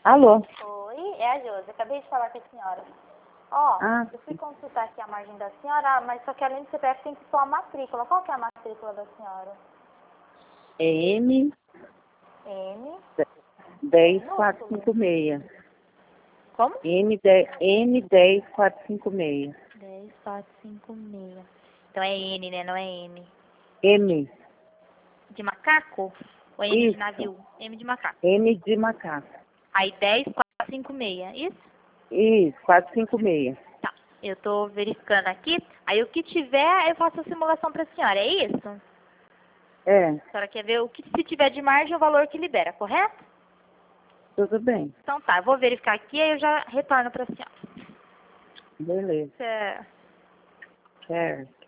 Alô? Oi, é a Josi. Acabei de falar com a senhora. Ó, eu fui consultar aqui a margem da senhora, mas só que além do CPF tem que pôr a matrícula. Qual que é a matrícula da senhora? É M M. 10456. Como? M10456. 10456. Então é N, né? Não é M. M. De macaco? Ou M de Isso. navio? M de macaco. M de macaco. Aí 10456, isso? Isso, 456. Tá. Eu tô verificando aqui. Aí o que tiver, eu faço a simulação pra senhora. É isso? É, A senhora quer ver o que se tiver de margem, o valor que libera, correto? tudo bem. Então tá, eu vou verificar aqui e eu já retorno pra senhora. Beleza. Certo. Certo.